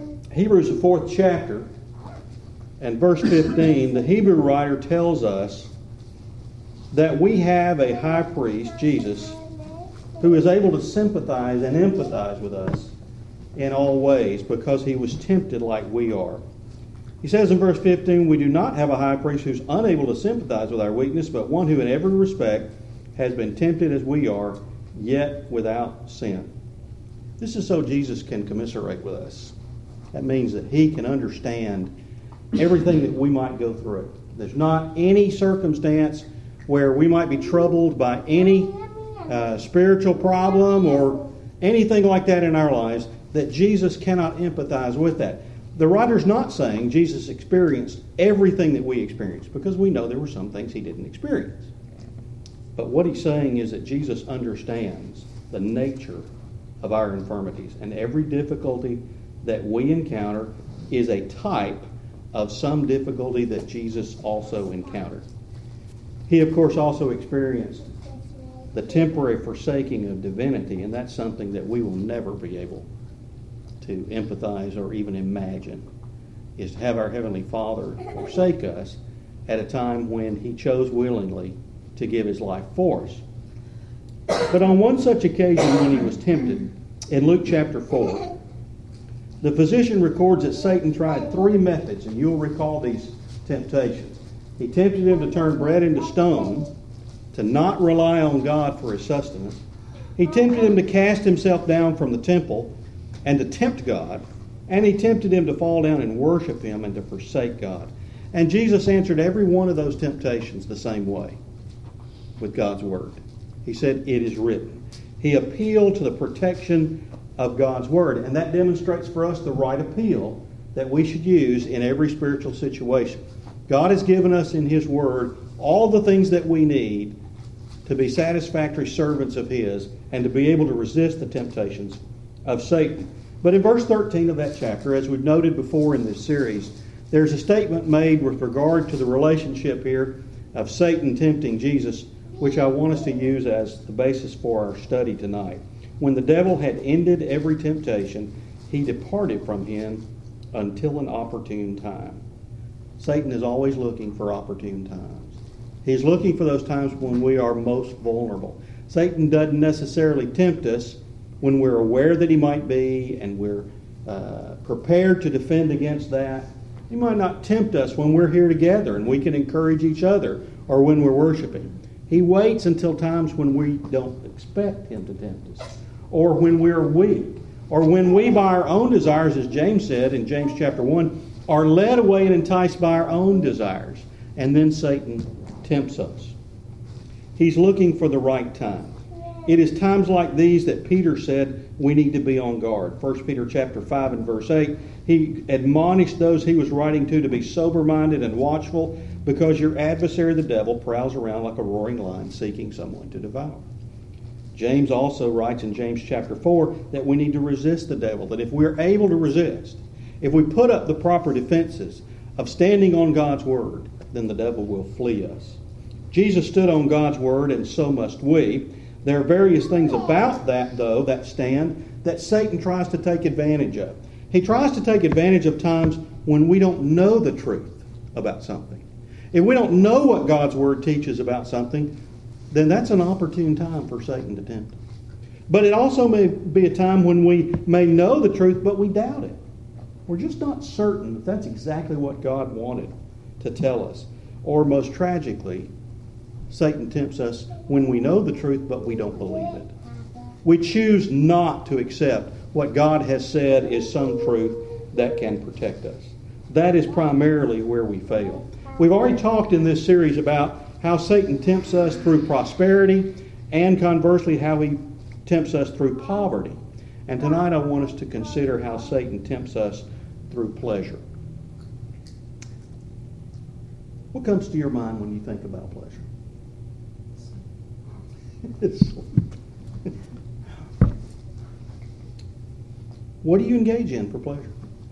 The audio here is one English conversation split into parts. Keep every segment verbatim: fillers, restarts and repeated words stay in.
Hebrews, the fourth chapter, and verse fifteen, the Hebrew writer tells us that we have a high priest, Jesus, who is able to sympathize and empathize with us in all ways because he was tempted like we are. He says in verse fifteen, we do not have a high priest who's unable to sympathize with our weakness, but one who in every respect has been tempted as we are, yet without sin. This is so Jesus can commiserate with us. That means that he can understand everything that we might go through. There's not any circumstance where we might be troubled by any uh, spiritual problem or anything like that in our lives that Jesus cannot empathize with that. The writer's not saying Jesus experienced everything that we experienced, because we know there were some things he didn't experience. But what he's saying is that Jesus understands the nature of our infirmities, and every difficulty that we encounter is a type of some difficulty that Jesus also encountered. He, of course, also experienced the temporary forsaking of divinity, and that's something that we will never be able to empathize or even imagine, is to have our Heavenly Father forsake us at a time when he chose willingly to give his life for us. But on one such occasion when he was tempted, in Luke chapter four, the physician records that Satan tried three methods, and you'll recall these temptations. He tempted him to turn bread into stone, to not rely on God for his sustenance. He tempted him to cast himself down from the temple and to tempt God. And he tempted him to fall down and worship him and to forsake God. And Jesus answered every one of those temptations the same way, with God's word. He said, "It is written." He appealed to the protection of God's word. And that demonstrates for us the right appeal that we should use in every spiritual situation. God has given us in his word all the things that we need to be satisfactory servants of his and to be able to resist the temptations of Satan. But in verse thirteen of that chapter, as we've noted before in this series, there's a statement made with regard to the relationship here of Satan tempting Jesus, which I want us to use as the basis for our study tonight. When the devil had ended every temptation, he departed from him until an opportune time. Satan is always looking for opportune times. He's looking for those times when we are most vulnerable. Satan doesn't necessarily tempt us when we're aware that he might be and we're uh, prepared to defend against that. He might not tempt us when we're here together and we can encourage each other or when we're worshiping. He waits until times when we don't expect him to tempt us, or when we're weak, or when we by our own desires, as James said in James chapter one, are led away and enticed by our own desires. And then Satan tempts us. He's looking for the right time. It is times like these that Peter said we need to be on guard. First Peter chapter five and verse eight, he admonished those he was writing to to be sober-minded and watchful, because your adversary the devil prowls around like a roaring lion seeking someone to devour. James also writes in James chapter four that we need to resist the devil, that if we're able to resist, if we put up the proper defenses of standing on God's word, then the devil will flee us. Jesus stood on God's word, and so must we. There are various things about that, though, that stand, that Satan tries to take advantage of. He tries to take advantage of times when we don't know the truth about something. If we don't know what God's word teaches about something, then that's an opportune time for Satan to tempt us. But it also may be a time when we may know the truth, but we doubt it. We're just not certain that that's exactly what God wanted to tell us. Or most tragically, Satan tempts us when we know the truth, but we don't believe it. We choose not to accept what God has said is some truth that can protect us. That is primarily where we fail. We've already talked in this series about how Satan tempts us through prosperity, and conversely how he tempts us through poverty. And tonight I want us to consider how Satan tempts us through pleasure. What comes to your mind when you think about pleasure? What do you engage in for pleasure?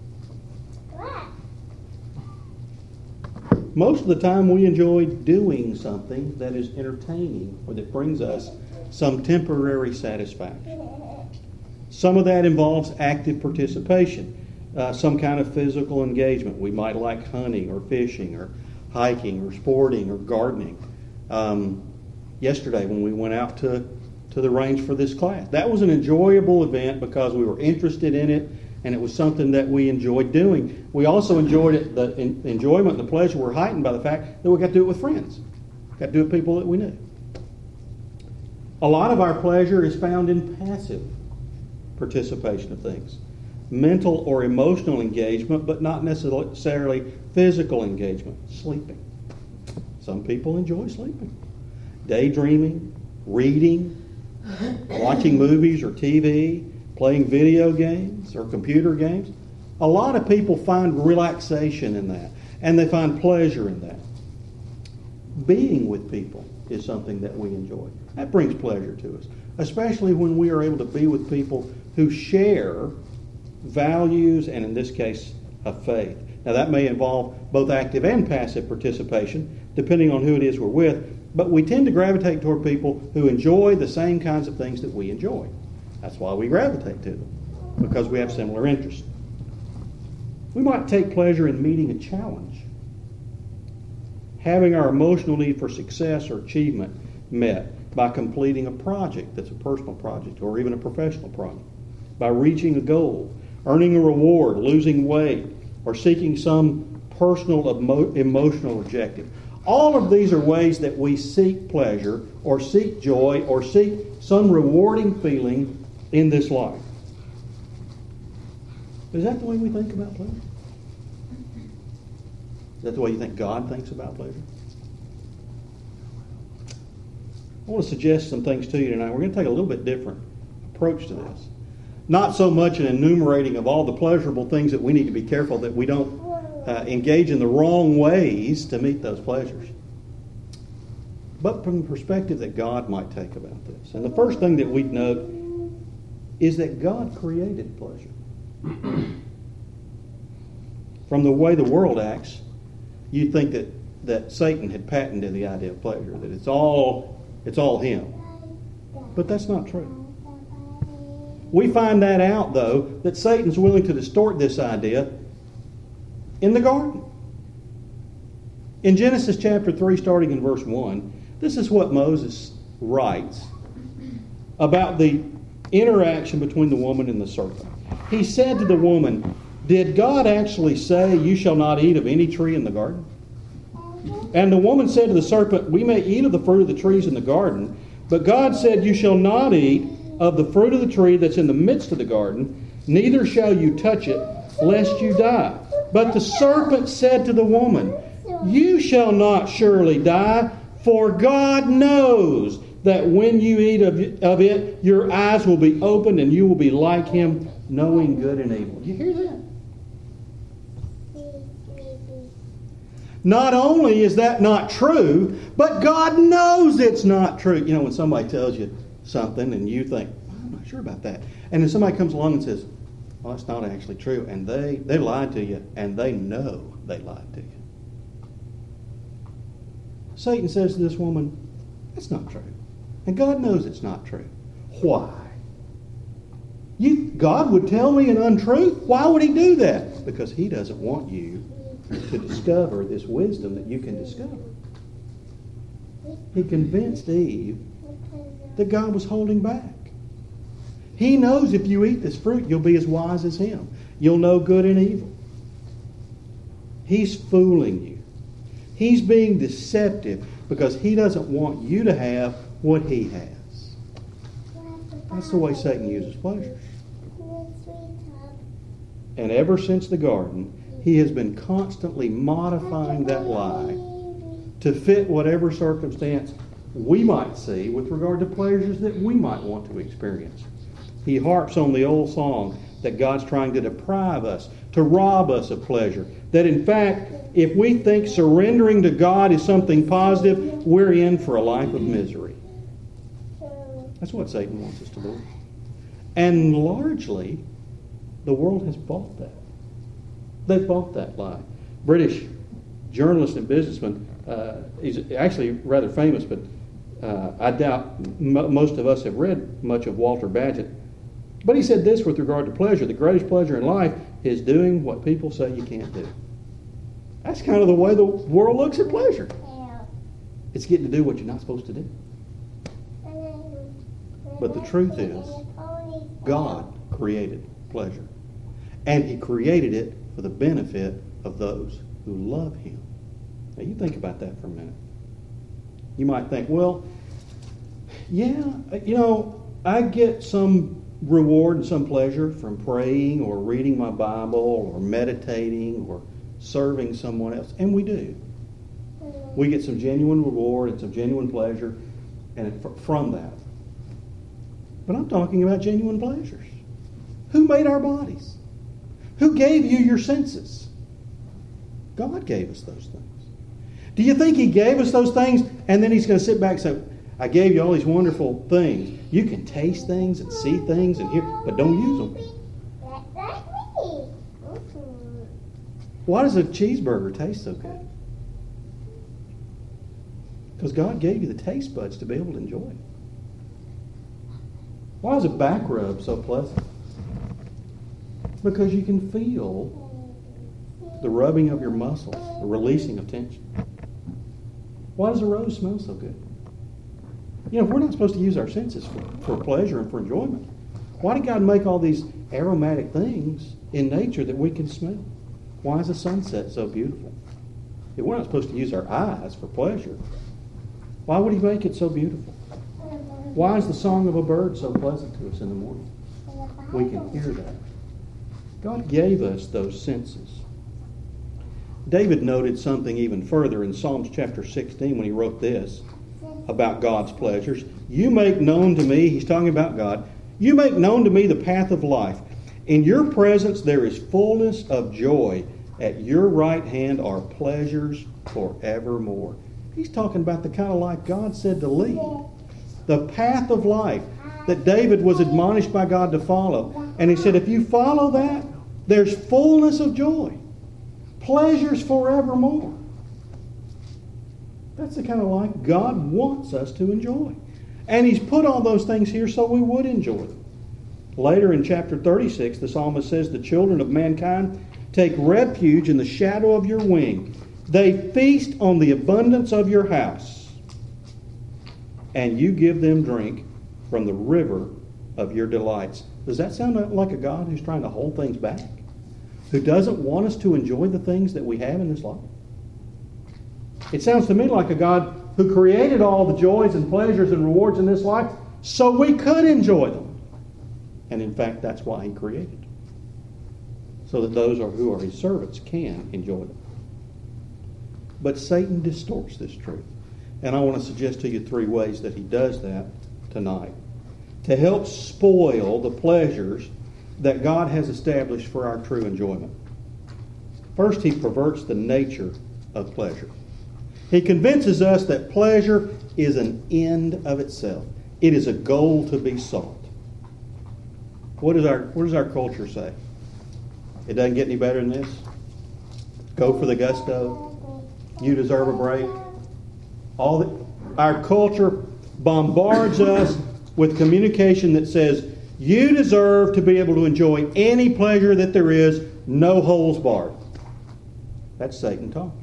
Most of the time we enjoy doing something that is entertaining or that brings us some temporary satisfaction. Some of that involves active participation. uh, some kind of physical engagement. We might like hunting or fishing or hiking or sporting or gardening. Um, yesterday when we went out to, to the range for this class, that was an enjoyable event because we were interested in it and it was something that we enjoyed doing. We also enjoyed it, the in, enjoyment and the pleasure were heightened by the fact that we got to do it with friends. Got to do it with people that we knew. A lot of our pleasure is found in passive participation of things. Mental or emotional engagement, but not necessarily physical engagement. Sleeping. Some people enjoy sleeping. Daydreaming, reading, watching movies or T V, playing video games or computer games. A lot of people find relaxation in that, and they find pleasure in that. Being with people is something that we enjoy. That brings pleasure to us, especially when we are able to be with people who share values and, in this case, a faith. Now, that may involve both active and passive participation, depending on who it is we're with, but we tend to gravitate toward people who enjoy the same kinds of things that we enjoy. That's why we gravitate to them, because we have similar interests. We might take pleasure in meeting a challenge, having our emotional need for success or achievement met by completing a project that's a personal project or even a professional project, by reaching a goal, earning a reward, losing weight, or seeking some personal emo- emotional objective. All of these are ways that we seek pleasure or seek joy or seek some rewarding feeling in this life. Is that the way we think about pleasure? Is that the way you think God thinks about pleasure? I want to suggest some things to you tonight. We're going to take a little bit different approach to this. Not so much an enumerating of all the pleasurable things that we need to be careful that we don't uh, engage in the wrong ways to meet those pleasures, but from the perspective that God might take about this. And the first thing that we'd note is that God created pleasure. From the way the world acts, you'd think that, that Satan had patented the idea of pleasure, that it's all, it's all him. But that's not true. We find that out, though, that Satan's willing to distort this idea in the garden. In Genesis chapter three, starting in verse one, this is what Moses writes about the interaction between the woman and the serpent. He said to the woman, "Did God actually say, 'You shall not eat of any tree in the garden?' And the woman said to the serpent, 'We may eat of the fruit of the trees in the garden, but God said, You shall not eat of the fruit of the tree that's in the midst of the garden, neither shall you touch it, lest you die.' But the serpent said to the woman, 'You shall not surely die, for God knows that when you eat of it, your eyes will be opened and you will be like Him, knowing good and evil.'" You hear that? Not only is that not true, but God knows it's not true. You know, when somebody tells you something and you think, "I'm not sure about that," and then somebody comes along and says, "Well, it's not actually true," and they, they lied to you, and they know they lied to you. Satan says to this woman, "That's not true." And God knows it's not true. Why? You, God would tell me an untruth? Why would He do that? Because He doesn't want you to discover this wisdom that you can discover. He convinced Eve that God was holding back. He knows if you eat this fruit, you'll be as wise as Him. You'll know good and evil. He's fooling you. He's being deceptive because He doesn't want you to have what He has. That's the way Satan uses pleasure. And ever since the garden, he has been constantly modifying that lie to fit whatever circumstance we might see with regard to pleasures that we might want to experience. He harps on the old song that God's trying to deprive us, to rob us of pleasure. That in fact, if we think surrendering to God is something positive, we're in for a life of misery. That's what Satan wants us to do. And largely, the world has bought that. They've bought that lie. British journalist and businessman, uh, he's actually rather famous, but uh, I doubt m- most of us have read much of Walter Bagehot. But he said this with regard to pleasure. The greatest pleasure in life is doing what people say you can't do. That's kind of the way the world looks at pleasure. It's getting to do what you're not supposed to do. But the truth is, God created pleasure. And He created it for the benefit of those who love Him. Now you think about that for a minute. You might think, well, yeah, you know, I get some reward and some pleasure from praying or reading my Bible or meditating or serving someone else. And we do. We get some genuine reward and some genuine pleasure and from that. But I'm talking about genuine pleasures. Who made our bodies? Who gave you your senses? God gave us those things. Do you think He gave us those things and then He's going to sit back and say, I gave you all these wonderful things. You can taste things and see things and hear, but don't use them. Why does a cheeseburger taste so good? Because God gave you the taste buds to be able to enjoy it. Why is a back rub so pleasant? Because you can feel the rubbing of your muscles, the releasing of tension. Why does a rose smell so good? You know, if we're not supposed to use our senses for, for pleasure and for enjoyment, why did God make all these aromatic things in nature that we can smell? Why is the sunset so beautiful? If we're not supposed to use our eyes for pleasure, why would He make it so beautiful? Why is the song of a bird so pleasant to us in the morning? We can hear that. God gave us those senses. David noted something even further in Psalms chapter sixteen when he wrote this about God's pleasures. You make known to me, he's talking about God, you make known to me the path of life. In your presence there is fullness of joy. At your right hand are pleasures forevermore. He's talking about the kind of life God said to lead. The path of life that David was admonished by God to follow. And he said, if you follow that, there's fullness of joy. Pleasures forevermore. That's the kind of life God wants us to enjoy. And He's put all those things here so we would enjoy them. Later in chapter thirty-six, the psalmist says, the children of mankind take refuge in the shadow of your wing. They feast on the abundance of your house. And you give them drink from the river of your delights. Does that sound like a God who's trying to hold things back? Who doesn't want us to enjoy the things that we have in this life? It sounds to me like a God who created all the joys and pleasures and rewards in this life so we could enjoy them. And in fact, that's why He created. So that those who are His servants can enjoy them. But Satan distorts this truth. And I want to suggest to you three ways that he does that tonight. To help spoil the pleasures that God has established for our true enjoyment. First, he perverts the nature of pleasure. He convinces us that pleasure is an end of itself. It is a goal to be sought. What does our, what does our culture say? It doesn't get any better than this? Go for the gusto. You deserve a break. All the, our culture bombards us with communication that says, you deserve to be able to enjoy any pleasure that there is, no holds barred. That's Satan talking.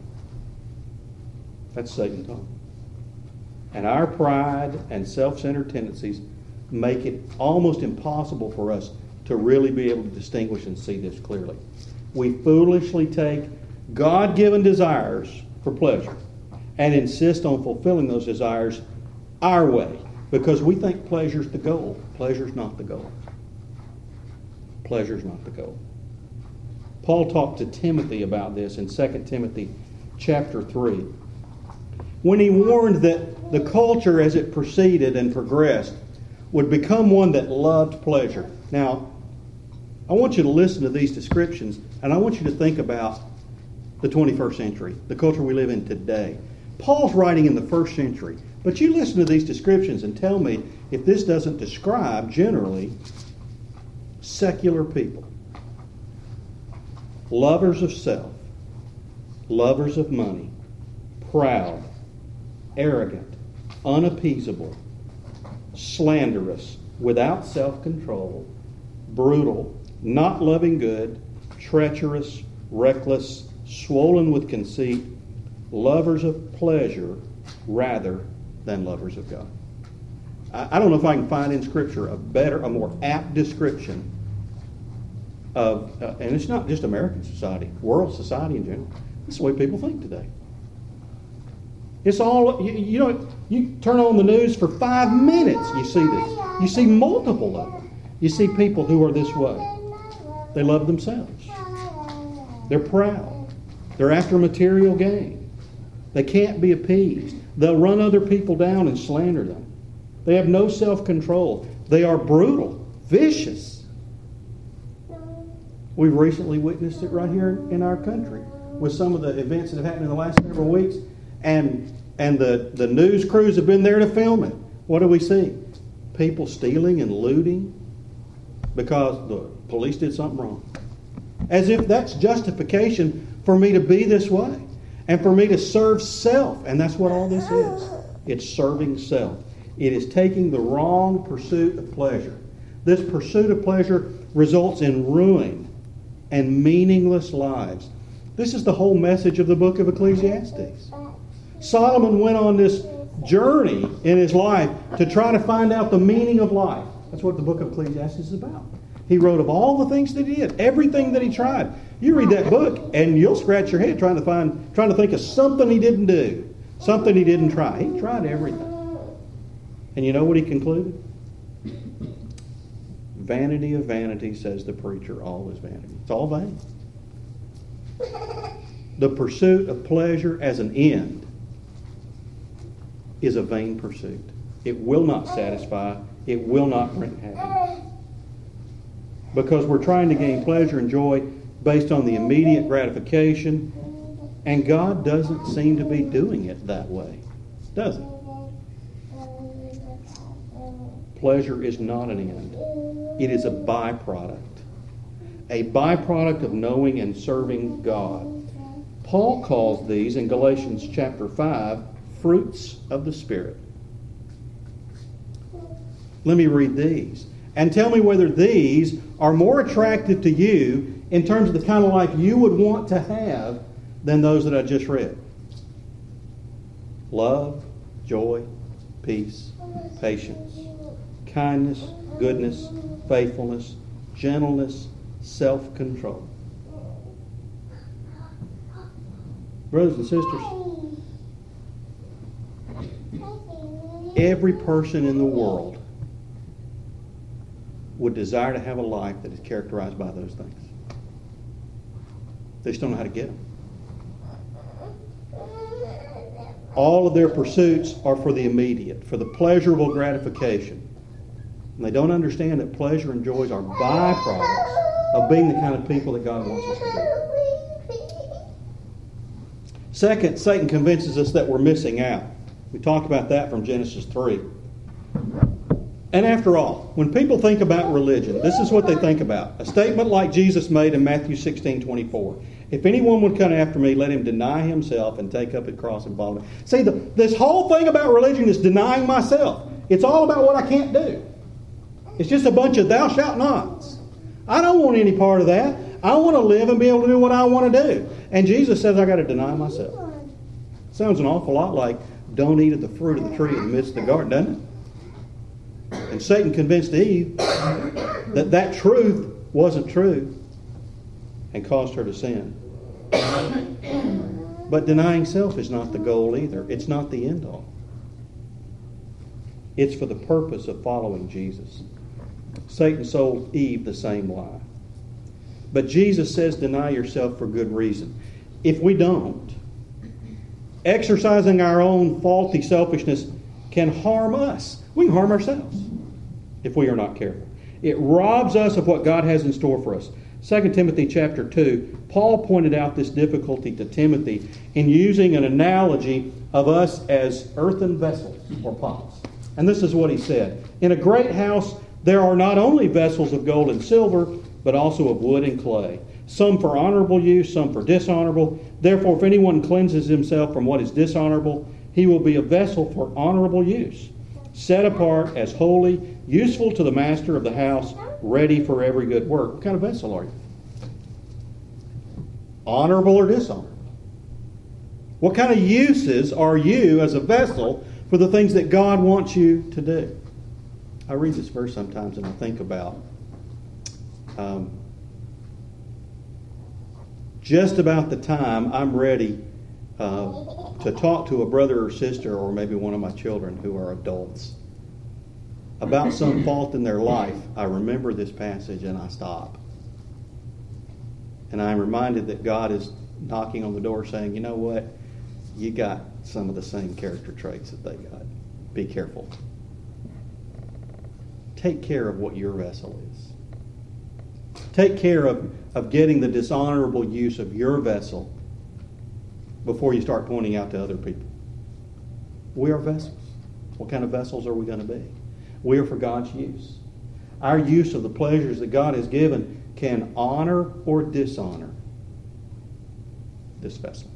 That's Satan talking. And our pride and self-centered tendencies make it almost impossible for us to really be able to distinguish and see this clearly. We foolishly take God-given desires for pleasure and insist on fulfilling those desires our way because we think pleasure's the goal. Pleasure's not the goal. Pleasure's not the goal. Paul talked to Timothy about this in Second Timothy chapter three. When he warned that the culture as it proceeded and progressed would become one that loved pleasure. Now, I want you to listen to these descriptions and I want you to think about the twenty-first century, the culture we live in today. Paul's writing in the first century, but you listen to these descriptions and tell me if this doesn't describe generally secular people. Lovers of self, lovers of money, proud, arrogant, unappeasable, slanderous, without self-control, brutal, not loving good, treacherous, reckless, swollen with conceit, lovers of pleasure rather than lovers of God. I, I don't know if I can find in Scripture a better, a more apt description of, uh, and it's not just American society, world society in general. That's the way people think today. It's all, you, you know, you turn on the news for five minutes, you see this. You see multiple of them. You see people who are this way. They love themselves. They're proud. They're after material gain. They can't be appeased. They'll run other people down and slander them. They have no self-control. They are brutal, vicious. We've recently witnessed it right here in our country with some of the events that have happened in the last several weeks. And and the, the news crews have been there to film it. What do we see? People stealing and looting because the police did something wrong. As if that's justification for me to be this way and for me to serve self. And that's what all this is. It's serving self. It is taking the wrong pursuit of pleasure. This pursuit of pleasure results in ruin and meaningless lives. This is the whole message of the book of Ecclesiastes. Solomon went on this journey in his life to try to find out the meaning of life. That's what the book of Ecclesiastes is about. He wrote of all the things that he did, everything that he tried. You read that book and you'll scratch your head trying to find, trying to think of something he didn't do, something he didn't try. He tried everything. And you know what he concluded? Vanity of vanity, says the preacher, all is vanity. It's all vain. The pursuit of pleasure as an end is a vain pursuit. It will not satisfy. It will not bring happiness. Because we're trying to gain pleasure and joy based on the immediate gratification, and God doesn't seem to be doing it that way, does He? Pleasure is not an end. It is a byproduct. A byproduct of knowing and serving God. Paul calls these in Galatians chapter five fruits of the Spirit. Let me read these. And tell me whether these are more attractive to you in terms of the kind of life you would want to have than those that I just read. Love, joy, peace, patience, kindness, goodness, faithfulness, gentleness, self-control. Brothers and sisters, every person in the world would desire to have a life that is characterized by those things. They just don't know how to get them. All of their pursuits are for the immediate, for the pleasurable gratification. And they don't understand that pleasure and joys are byproducts of being the kind of people that God wants us to be. Second, Satan convinces us that we're missing out. We talked about that from Genesis three. And after all, when people think about religion, this is what they think about. A statement like Jesus made in Matthew sixteen twenty-four. If anyone would come after me, let him deny himself and take up his cross and follow me. See, the, this whole thing about religion is denying myself. It's all about what I can't do. It's just a bunch of thou shalt nots. I don't want any part of that. I want to live and be able to do what I want to do. And Jesus says I got to deny myself. Sounds an awful lot like don't eat of the fruit of the tree in the midst of the garden, doesn't it? And Satan convinced Eve that that truth wasn't true and caused her to sin. But denying self is not the goal either. It's not the end all. It's for the purpose of following Jesus. Satan sold Eve the same lie. But Jesus says deny yourself for good reason. If we don't, exercising our own faulty selfishness can harm us. We can harm ourselves if we are not careful. It robs us of what God has in store for us. Second Timothy chapter two, Paul pointed out this difficulty to Timothy in using an analogy of us as earthen vessels or pots. And this is what he said. In a great house there are not only vessels of gold and silver, but also of wood and clay, some for honorable use, some for dishonorable. Therefore, if anyone cleanses himself from what is dishonorable, he will be a vessel for honorable use, set apart as holy, useful to the master of the house, ready for every good work. What kind of vessel are you? Honorable or dishonorable? What kind of uses are you as a vessel for the things that God wants you to do? I read this verse sometimes and I think about um, just about the time I'm ready uh, to talk to a brother or sister or maybe one of my children who are adults about some fault in their life. I remember this passage and I stop. And I'm reminded that God is knocking on the door saying, you know what? You got some of the same character traits that they got. Be careful. Take care of what your vessel is. Take care of, of getting the dishonorable use of your vessel before you start pointing out to other people. We are vessels. What kind of vessels are we going to be? We are for God's use. Our use of the pleasures that God has given can honor or dishonor this vessel.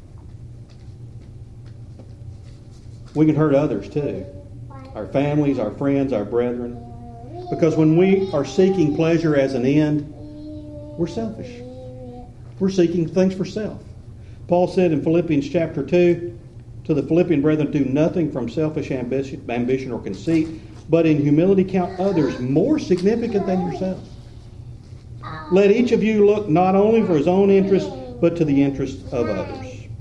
We can hurt others too. Our families, our friends, our brethren. Because when we are seeking pleasure as an end, we're selfish. We're seeking things for self. Paul said in Philippians chapter two, to the Philippian brethren, do nothing from selfish ambition, ambition or conceit, but in humility count others more significant than yourselves. Let each of you look not only for his own interest, but to the interest of others.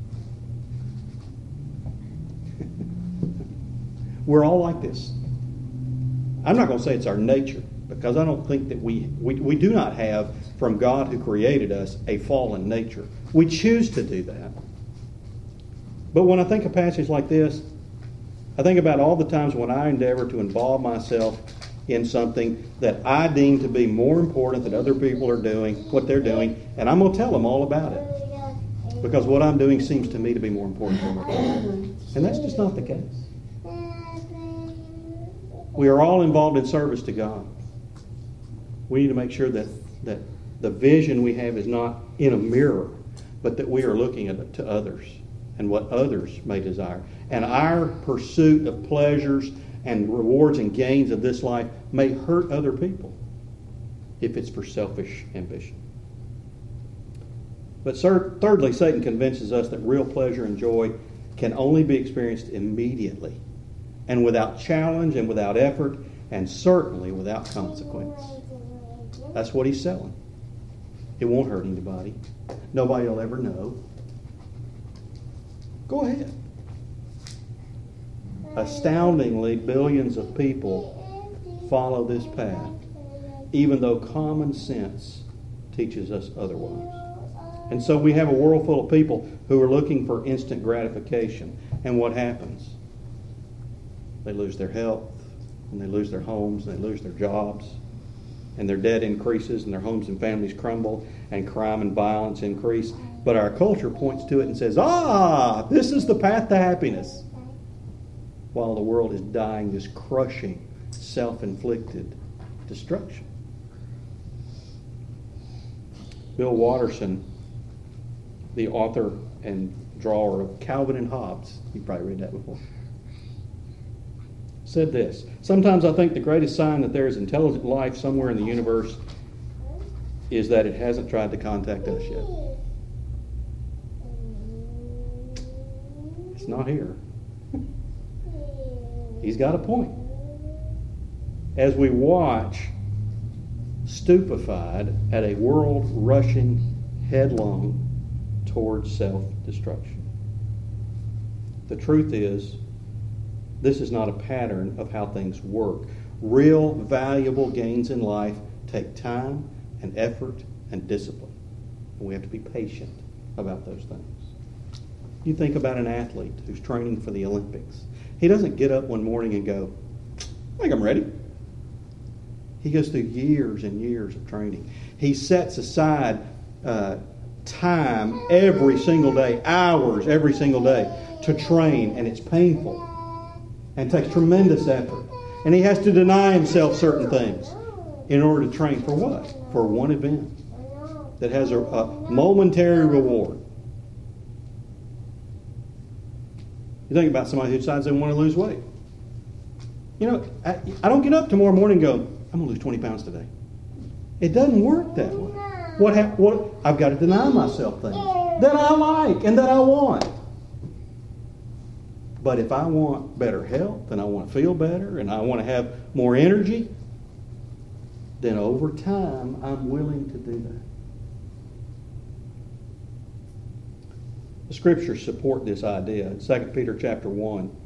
We're all like this. I'm not going to say it's our nature, because I don't think that we, we, we do not have from God who created us a fallen nature. We choose to do that. But when I think of passages like this, I think about all the times when I endeavor to involve myself in something that I deem to be more important than other people are doing, what they're doing, and I'm going to tell them all about it. Because what I'm doing seems to me to be more important than what they're doing. And that's just not the case. We are all involved in service to God. We need to make sure that, that the vision we have is not in a mirror, but that we are looking at it to others and what others may desire. And our pursuit of pleasures and rewards and gains of this life may hurt other people if it's for selfish ambition. But thirdly, Satan convinces us that real pleasure and joy can only be experienced immediately and without challenge and without effort and certainly without consequence. That's what he's selling. It won't hurt anybody. Nobody will ever know. Go ahead. Astoundingly, billions of people follow this path, even though common sense teaches us otherwise. And so we have a world full of people who are looking for instant gratification. And what happens? They lose their health, and they lose their homes, and they lose their jobs, and their debt increases, and their homes and families crumble, and crime and violence increase. But our culture points to it and says, ah, this is the path to happiness. While the world is dying this crushing, self-inflicted destruction. Bill Watterson, the author and drawer of Calvin and Hobbes, you've probably read that before, said this: sometimes I think the greatest sign that there is intelligent life somewhere in the universe is that it hasn't tried to contact us yet. It's not here. He's got a point. As we watch, stupefied at a world rushing headlong towards self-destruction. The truth is, this is not a pattern of how things work. Real valuable gains in life take time and effort and discipline. And we have to be patient about those things. You think about an athlete who's training for the Olympics. He doesn't get up one morning and go, I think I'm ready. He goes through years and years of training. He sets aside uh, time every single day, hours every single day to train, and it's painful and takes tremendous effort. And he has to deny himself certain things in order to train for what? For one event that has a, a momentary reward. You think about somebody who decides they want to lose weight. You know, I, I don't get up tomorrow morning and go, I'm going to lose twenty pounds today. It doesn't work that way. What, ha- what I've got to deny myself things that I like and that I want. But if I want better health and I want to feel better and I want to have more energy, then over time I'm willing to do that. The Scriptures support this idea. In Second Peter chapter one,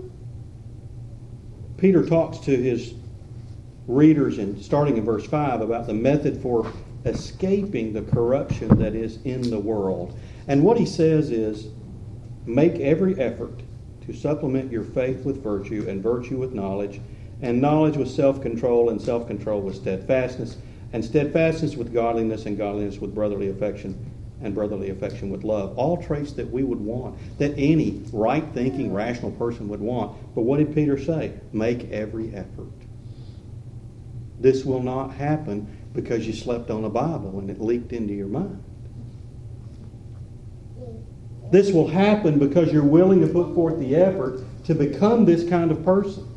Peter talks to his readers, in, starting in verse five, about the method for escaping the corruption that is in the world. And what he says is, make every effort to supplement your faith with virtue, and virtue with knowledge, and knowledge with self-control, and self-control with steadfastness, and steadfastness with godliness, and godliness with brotherly affection, and brotherly affection with love. All traits that we would want, that any right-thinking, rational person would want. But what did Peter say? Make every effort. This will not happen because you slept on a Bible and it leaked into your mind. This will happen because you're willing to put forth the effort to become this kind of person.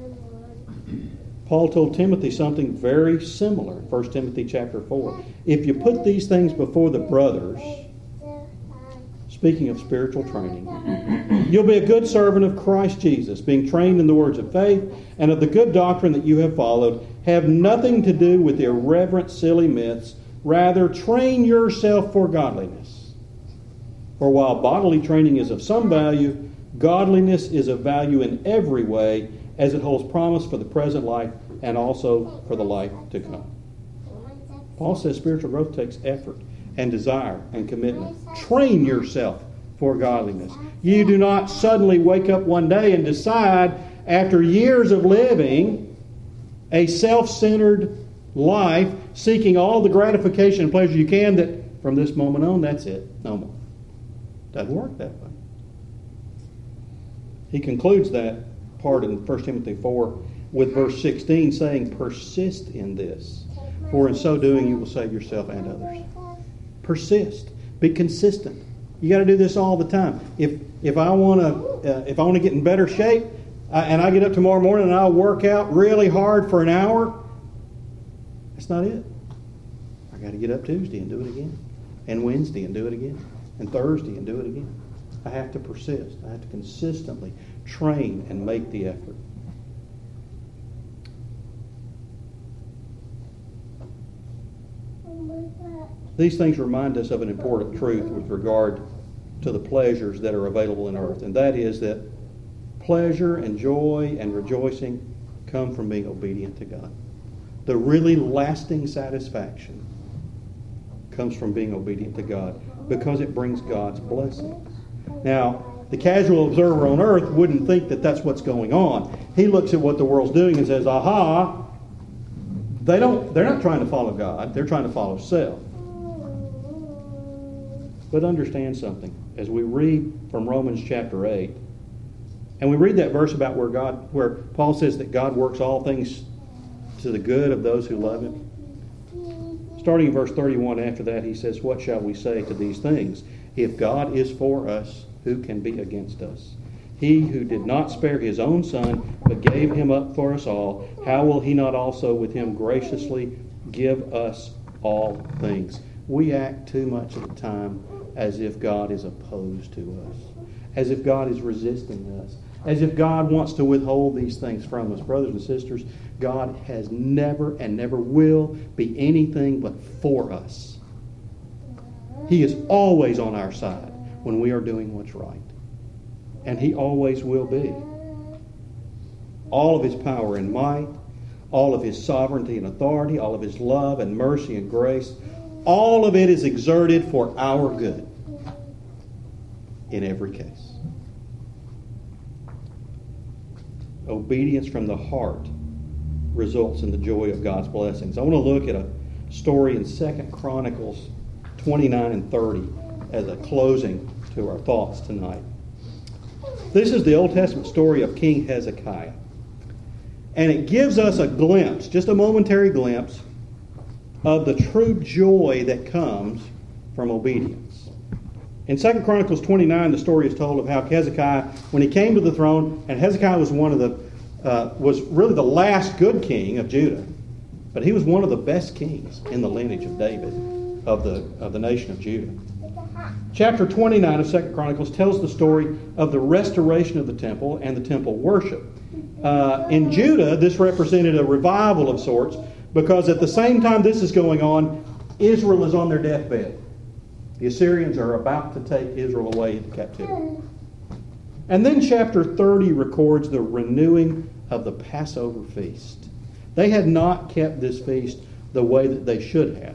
Paul told Timothy something very similar in First Timothy chapter four. If you put these things before the brothers, speaking of spiritual training, you'll be a good servant of Christ Jesus, being trained in the words of faith and of the good doctrine that you have followed. Have nothing to do with irreverent, silly myths. Rather, train yourself for godliness. For while bodily training is of some value, godliness is of value in every way, as it holds promise for the present life and also for the life to come. Paul says spiritual growth takes effort and desire and commitment. Train yourself for godliness. You do not suddenly wake up one day and decide, after years of living a self-centered life, seeking all the gratification and pleasure you can, that from this moment on, that's it. No more. Doesn't work that way. He concludes that part in First Timothy four with verse sixteen, saying, persist in this, for in so doing you will save yourself and others. Persist. Be consistent. You got to do this all the time. If if I want to uh, if I want to get in better shape, uh, and I get up tomorrow morning and I'll work out really hard for an hour, that's not it. I got to get up Tuesday and do it again, and Wednesday and do it again, and Thursday and do it again. I have to persist. I have to consistently train and make the effort. These things remind us of an important truth with regard to the pleasures that are available in earth, and that is that pleasure and joy and rejoicing come from being obedient to God. The really lasting satisfaction comes from being obedient to God because it brings God's blessings. Now, the casual observer on earth wouldn't think that that's what's going on. He looks at what the world's doing and says, aha, they don't, they're not trying to follow God. They're trying to follow self. But understand something. As we read from Romans chapter eight, and we read that verse about where God, where Paul says that God works all things to the good of those who love Him. Starting in verse thirty-one after that, he says, what shall we say to these things? If God is for us, who can be against us? He who did not spare His own Son, but gave Him up for us all, how will He not also with Him graciously give us all things? We act too much of the time as if God is opposed to us, as if God is resisting us, as if God wants to withhold these things from us. Brothers and sisters, God has never and never will be anything but for us. He is always on our side when we are doing what's right. And He always will be. All of His power and might, all of His sovereignty and authority, all of His love and mercy and grace, all of it is exerted for our good in every case. Obedience from the heart results in the joy of God's blessings. I want to look at a story in Second Chronicles twenty-nine and thirty as a closing to our thoughts tonight. This is the Old Testament story of King Hezekiah. And it gives us a glimpse, just a momentary glimpse, of the true joy that comes from obedience. In Second Chronicles twenty-nine, the story is told of how Hezekiah, when he came to the throne, and Hezekiah was one of the, uh, was really the last good king of Judah. But he was one of the best kings in the lineage of David, of the, of the nation of Judah. Chapter twenty-nine of Second Chronicles tells the story of the restoration of the temple and the temple worship. Uh, in Judah, this represented a revival of sorts, because at the same time this is going on, Israel is on their deathbed. The Assyrians are about to take Israel away into captivity. And then chapter thirty records the renewing of the Passover feast. They had not kept this feast the way that they should have.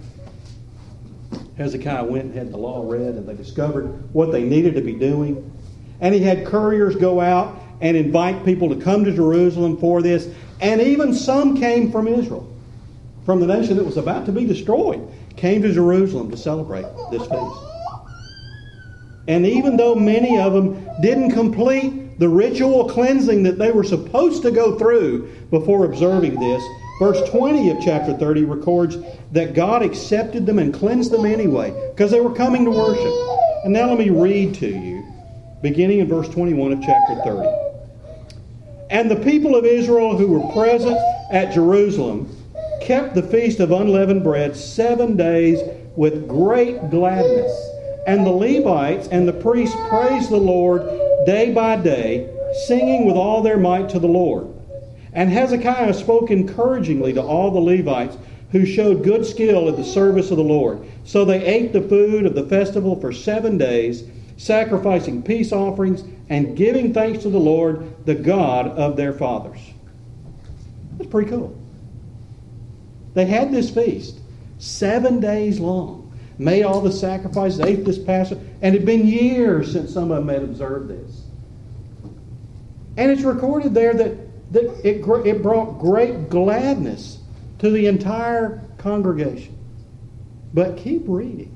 Hezekiah went and had the law read, and they discovered what they needed to be doing. And he had couriers go out and invite people to come to Jerusalem for this. And even some came from Israel, from the nation that was about to be destroyed, came to Jerusalem to celebrate this feast. And even though many of them didn't complete the ritual cleansing that they were supposed to go through before observing this, verse twenty of chapter thirty records that God accepted them and cleansed them anyway, because they were coming to worship. And now let me read to you, beginning in verse twenty-one of chapter thirty. And the people of Israel who were present at Jerusalem kept the feast of unleavened bread seven days with great gladness. And the Levites and the priests praised the Lord day by day, singing with all their might to the Lord. And Hezekiah spoke encouragingly to all the Levites, who showed good skill in the service of the Lord. So they ate the food of the festival for seven days, sacrificing peace offerings and giving thanks to the Lord, the God of their fathers. That's pretty cool. They had this feast seven days long, made all the sacrifices, ate this Passover, and it had been years since some of them had observed this. And it's recorded there that, that it, it brought great gladness to the entire congregation. But keep reading.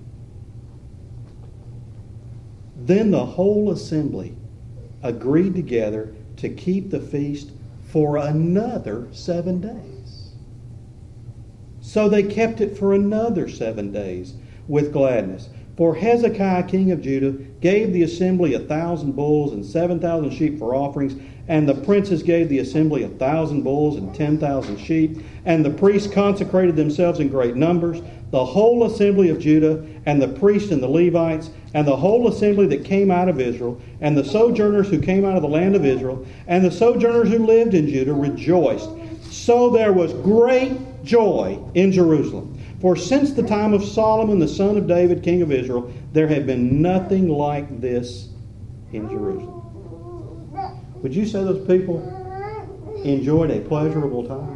Then the whole assembly agreed together to keep the feast for another seven days. So they kept it for another seven days with gladness. For Hezekiah, king of Judah, gave the assembly a thousand bulls and seven thousand sheep for offerings, and the princes gave the assembly a thousand bulls and ten thousand sheep, and the priests consecrated themselves in great numbers. The whole assembly of Judah, and the priests and the Levites, and the whole assembly that came out of Israel, and the sojourners who came out of the land of Israel, and the sojourners who lived in Judah rejoiced. So there was great joy in Jerusalem. For since the time of Solomon, the son of David, king of Israel, there had been nothing like this in Jerusalem. Would you say those people enjoyed a pleasurable time?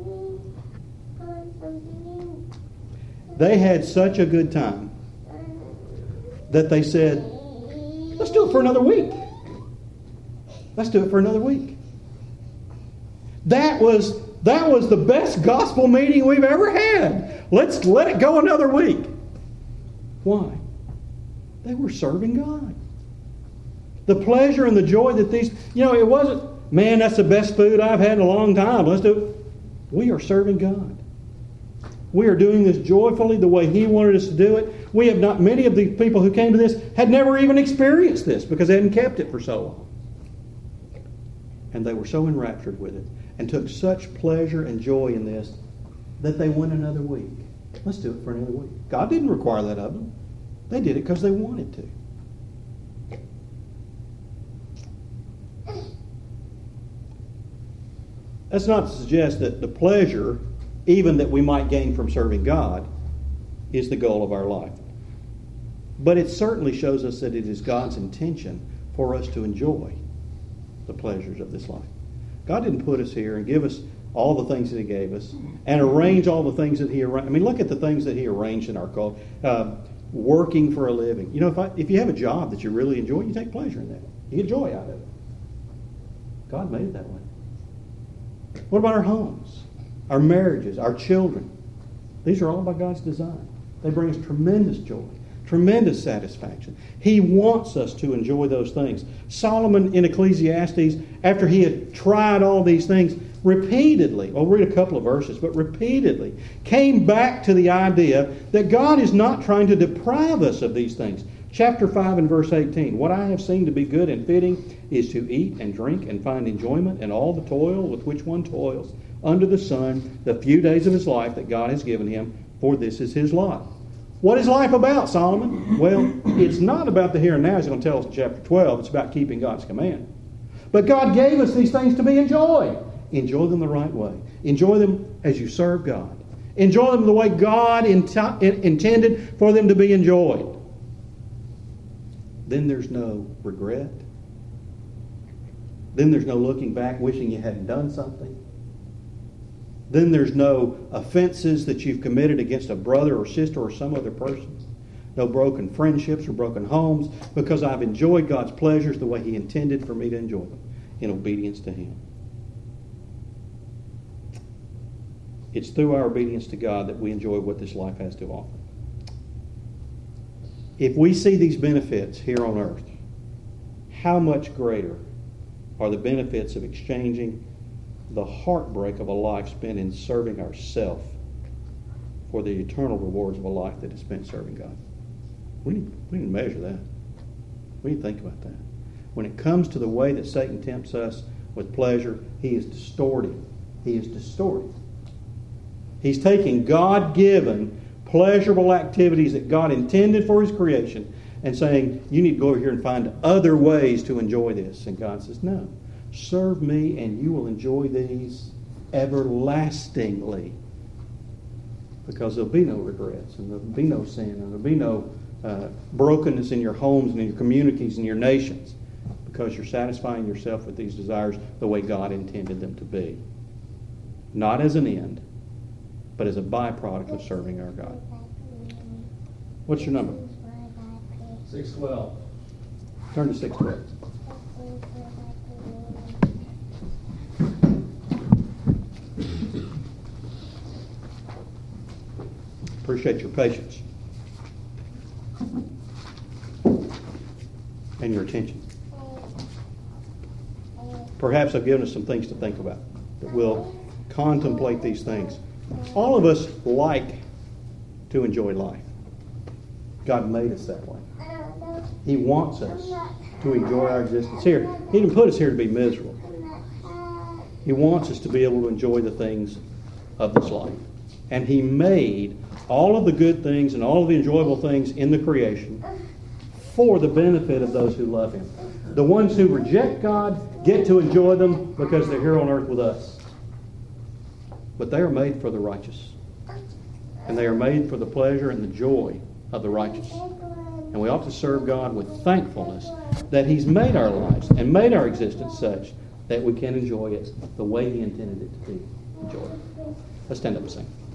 They had such a good time that they said, let's do it for another week. Let's do it for another week. That was, that was the best gospel meeting we've ever had. Let's let it go another week. Why? They were serving God. The pleasure and the joy that these, you know, it wasn't, man, that's the best food I've had in a long time. Let's do it. We are serving God. We are doing this joyfully the way He wanted us to do it. We have not, many of the people who came to this had never even experienced this because they hadn't kept it for so long. And they were so enraptured with it and took such pleasure and joy in this that they went another week. Let's do it for another week. God didn't require that of them. They did it because they wanted to. That's not to suggest that the pleasure, even that we might gain from serving God, is the goal of our life. But it certainly shows us that it is God's intention for us to enjoy the pleasures of this life. God didn't put us here and give us all the things that He gave us and arrange all the things that He arranged. I mean, look at the things that He arranged in our culture. Uh, working for a living. You know, if, I, if you have a job that you really enjoy, you take pleasure in that. You get joy out of it. God made it that way. What about our homes, our marriages, our children? These are all by God's design. They bring us tremendous joy, tremendous satisfaction. He wants us to enjoy those things. Solomon in Ecclesiastes, after he had tried all these things, repeatedly, I'll read a couple of verses, but repeatedly came back to the idea that God is not trying to deprive us of these things. Chapter five and verse eighteen, what I have seen to be good and fitting is to eat and drink and find enjoyment in all the toil with which one toils under the sun the few days of his life that God has given him, for this is his lot. What is life about, Solomon? Well, it's not about the here and now, as he's going to tell us in chapter twelve. It's about keeping God's command. But God gave us these things to be enjoyed. Enjoy them the right way. Enjoy them as you serve God. Enjoy them the way God int- intended for them to be enjoyed. Then there's no regret. Then there's no looking back wishing you hadn't done something. Then there's no offenses that you've committed against a brother or sister or some other person. No broken friendships or broken homes, because I've enjoyed God's pleasures the way He intended for me to enjoy them, in obedience to Him. It's through our obedience to God that we enjoy what this life has to offer. If we see these benefits here on earth, how much greater are the benefits of exchanging the heartbreak of a life spent in serving ourselves for the eternal rewards of a life that is spent serving God? We need, we need to measure that. We need to think about that. When it comes to the way that Satan tempts us with pleasure, he is distorting. He is distorting. He's taking God-given, pleasurable activities that God intended for His creation and saying, you need to go over here and find other ways to enjoy this. And God says, no. Serve me and you will enjoy these everlastingly. Because there'll be no regrets and there'll be no sin and there'll be no uh, brokenness in your homes and in your communities and your nations. Because you're satisfying yourself with these desires the way God intended them to be. Not as an end, but as a byproduct of serving our God. What's your number? six twelve. Turn to six twelve. Appreciate your patience and your attention. Perhaps I've given us some things to think about, that we'll contemplate these things. All of us like to enjoy life. God made us that way. He wants us to enjoy our existence here. He didn't put us here to be miserable. He wants us to be able to enjoy the things of this life. And He made all of the good things and all of the enjoyable things in the creation for the benefit of those who love Him. The ones who reject God get to enjoy them because they're here on earth with us. But they are made for the righteous. And they are made for the pleasure and the joy of the righteous. And we ought to serve God with thankfulness that He's made our lives and made our existence such that we can enjoy it the way He intended it to be enjoyed. Let's stand up and sing.